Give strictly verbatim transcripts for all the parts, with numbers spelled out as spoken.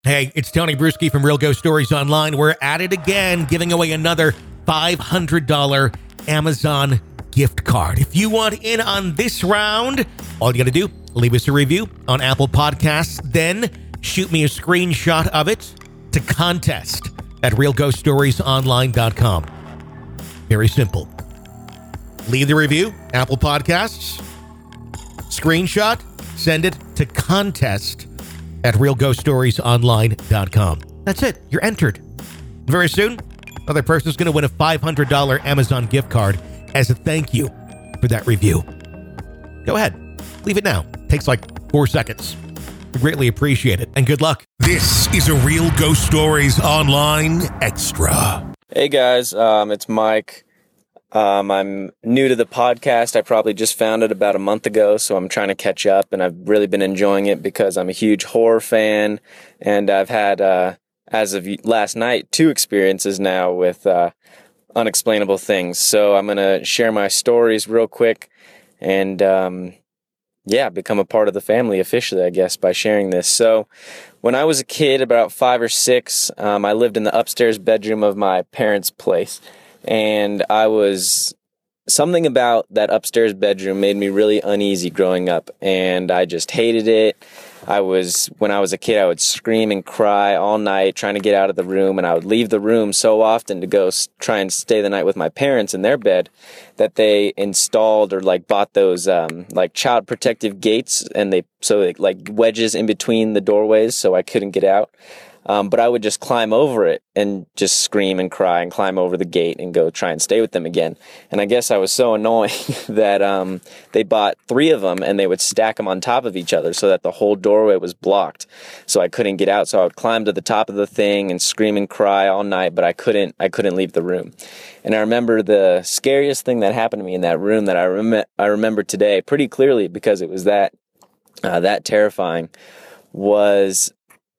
Hey, it's Tony Bruschi from Real Ghost Stories Online. We're at it again, giving away another five hundred dollars Amazon gift card. If you want in on this round, all you got to do, leave us a review on Apple Podcasts, then shoot me a screenshot of it to contest at real ghost stories online dot com. Very simple. Leave the review, Apple Podcasts, screenshot, send it to contest at real ghost stories online dot com. That's it. You're entered. Very soon, another person's going to win a five hundred dollars Amazon gift card as a thank you for that review. Go ahead. Leave it now. Takes like four seconds. We greatly appreciate it. And good luck. This is a Real Ghost Stories Online Extra. Hey guys, um, it's Mike. Um, I'm new to the podcast. I probably just found it about a month ago, so I'm trying to catch up, and I've really been enjoying it because I'm a huge horror fan, and I've had, uh, as of last night, two experiences now with uh, unexplainable things. So I'm going to share my stories real quick and, um, yeah, become a part of the family officially, I guess, by sharing this. So when I was a kid, about five or six, um, I lived in the upstairs bedroom of my parents' place. And I was, something about that upstairs bedroom made me really uneasy growing up, and I just hated it. I was, when I was a kid, I would scream and cry all night trying to get out of the room, and I would leave the room so often to go s- try and stay the night with my parents in their bed that they installed or like bought those um, like child protective gates, and they, so it, like wedges in between the doorways so I couldn't get out. Um, but I would just climb over it and just scream and cry and climb over the gate and go try and stay with them again. And I guess I was so annoying that um, they bought three of them and they would stack them on top of each other so that the whole doorway was blocked. So I couldn't get out. So I would climb to the top of the thing and scream and cry all night, but I couldn't, I couldn't leave the room. And I remember the scariest thing that happened to me in that room that I, rem- I remember today pretty clearly because it was that, uh, that terrifying was...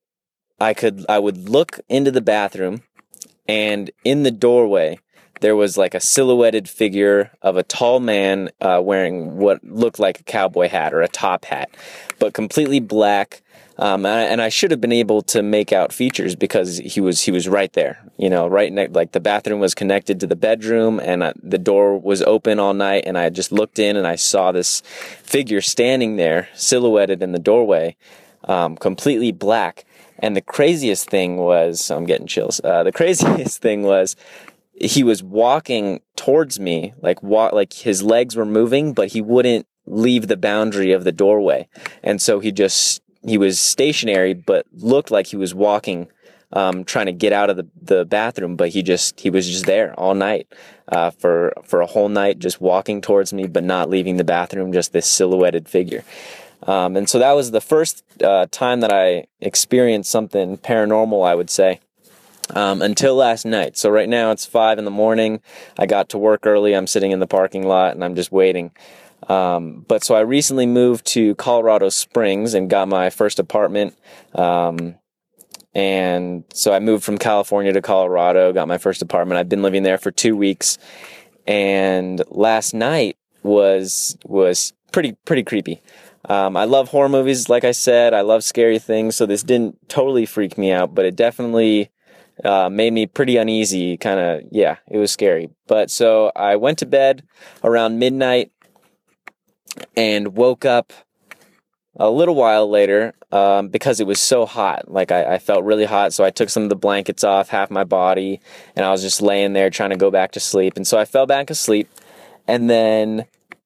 I could, I would look into the bathroom, and in the doorway, there was like a silhouetted figure of a tall man uh, wearing what looked like a cowboy hat or a top hat, but completely black. Um, and, I, and I should have been able to make out features because he was he was right there, you know, right next. Like the bathroom was connected to the bedroom, and I, the door was open all night. And I just looked in, and I saw this figure standing there, silhouetted in the doorway, um, completely black. And the craziest thing was, I'm getting chills. Uh, the craziest thing was, he was walking towards me, like walk, like his legs were moving, but he wouldn't leave the boundary of the doorway. And so he just, he was stationary, but looked like he was walking, um, trying to get out of the, the bathroom. But he just, he was just there all night, uh, for, for a whole night, just walking towards me, but not leaving the bathroom, just this silhouetted figure. Um, and so that was the first uh, time that I experienced something paranormal, I would say, um, until last night. So right now it's five in the morning. I got to work early. I'm sitting in the parking lot and I'm just waiting. Um, but so I recently moved to Colorado Springs and got my first apartment. Um, and so I moved from California to Colorado, got my first apartment. I've been living there for two weeks. And last night was was pretty pretty creepy. Um, I love horror movies, like I said. I love scary things, so this didn't totally freak me out, but it definitely uh, made me pretty uneasy. Kind of, yeah, it was scary. But so I went to bed around midnight and woke up a little while later um, because it was so hot. Like I, I felt really hot, so I took some of the blankets off, half my body, and I was just laying there trying to go back to sleep. And so I fell back asleep, and then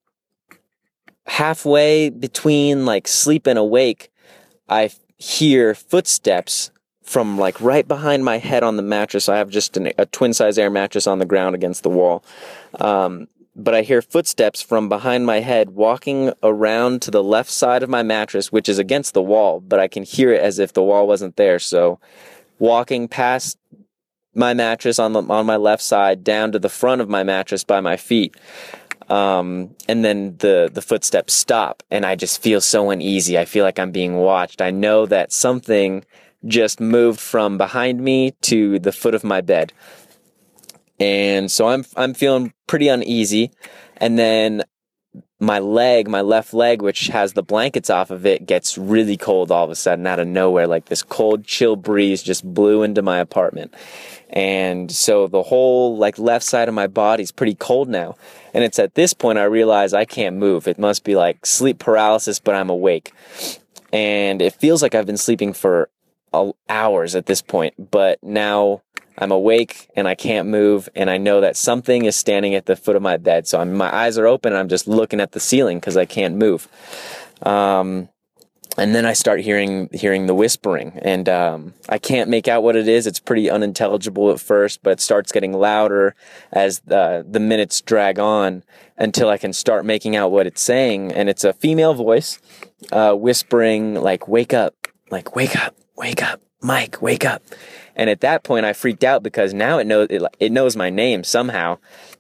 halfway between like sleep and awake, I hear footsteps from like right behind my head on the mattress. I have just an, a twin size air mattress on the ground against the wall. Um, but I hear footsteps from behind my head walking around to the left side of my mattress, which is against the wall, but I can hear it as if the wall wasn't there. So walking past my mattress on the, on my left side down to the front of my mattress by my feet. Um, and then the, the footsteps stop and I just feel so uneasy. I feel like I'm being watched. I know that something just moved from behind me to the foot of my bed. And so I'm, I'm feeling pretty uneasy. And then my leg, my left leg, which has the blankets off of it, gets really cold all of a sudden out of nowhere. Like this cold, chill breeze just blew into my apartment. And so the whole like left side of my body's pretty cold now. And it's at this point I realize I can't move. It must be like sleep paralysis, but I'm awake. And it feels like I've been sleeping for hours at this point, but now I'm awake and I can't move, and I know that something is standing at the foot of my bed. So I'm, my eyes are open and I'm just looking at the ceiling because I can't move. Um, and then I start hearing hearing the whispering, and um, I can't make out what it is. It's pretty unintelligible at first, but it starts getting louder as the, the minutes drag on until I can start making out what it's saying. And it's a female voice uh, whispering like, "Wake up, like wake up, wake up, Mike, wake up." And at that point, I freaked out because now it knows it, it knows my name somehow.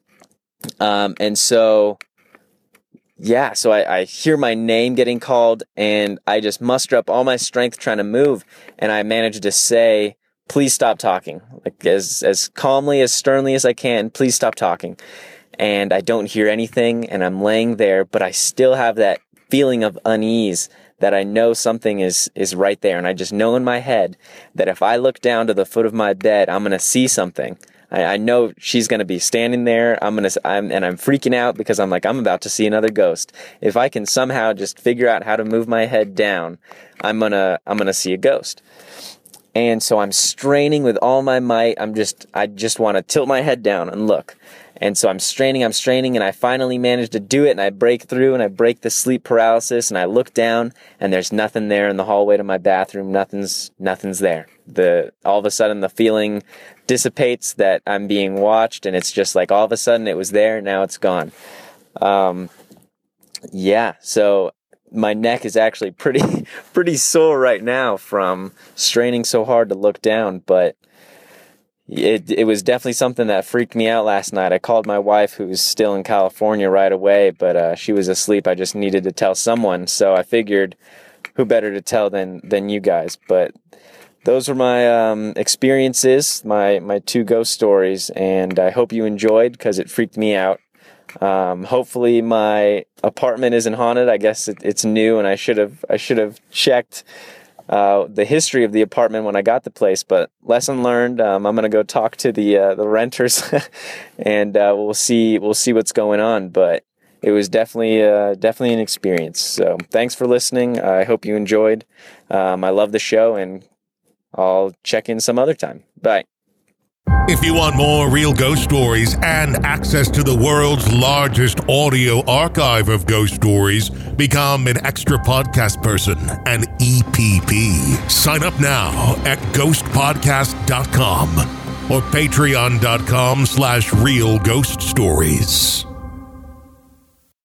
Um, and so, yeah, so I, I hear my name getting called, and I just muster up all my strength trying to move, and I manage to say, "Please stop talking," like as as calmly, as sternly as I can. "Please stop talking." And I don't hear anything, and I'm laying there, but I still have that feeling of unease, that I know something is is right there. And I just know in my head that if I look down to the foot of my bed, I'm going to see something. I, I know she's going to be standing there. I'm going to, I'm, and I'm freaking out because I'm like, I'm about to see another ghost. If I can somehow just figure out how to move my head down, I'm going to, I'm going to see a ghost. And so I'm straining with all my might. I'm just, I just want to tilt my head down and look. And so I'm straining, I'm straining, and I finally manage to do it, and I break through, and I break the sleep paralysis, and I look down, and there's nothing there in the hallway to my bathroom. Nothing's, nothing's there. The, all of a sudden the feeling dissipates that I'm being watched, and it's just like all of a sudden it was there, now it's gone. Um, yeah, so my neck is actually pretty, pretty sore right now from straining so hard to look down, but It it was definitely something that freaked me out last night. I called my wife, who's still in California, right away, but uh, she was asleep. I just needed to tell someone, so I figured who better to tell than than you guys. But those were my um, experiences, my, my two ghost stories, and I hope you enjoyed because it freaked me out. Um, hopefully my apartment isn't haunted. I guess it, it's new, and I should have I should have checked Uh, the history of the apartment when I got the place, but lesson learned. Um, I'm gonna go talk to the uh, the renters, and uh, we'll see we'll see what's going on. But it was definitely uh, definitely an experience. So thanks for listening. I hope you enjoyed. Um, I love the show, and I'll check in some other time. Bye. If you want more real ghost stories and access to the world's largest audio archive of ghost stories, become an extra podcast person, an E P P. Sign up now at ghost podcast dot com or patreon dot com slash real ghost stories.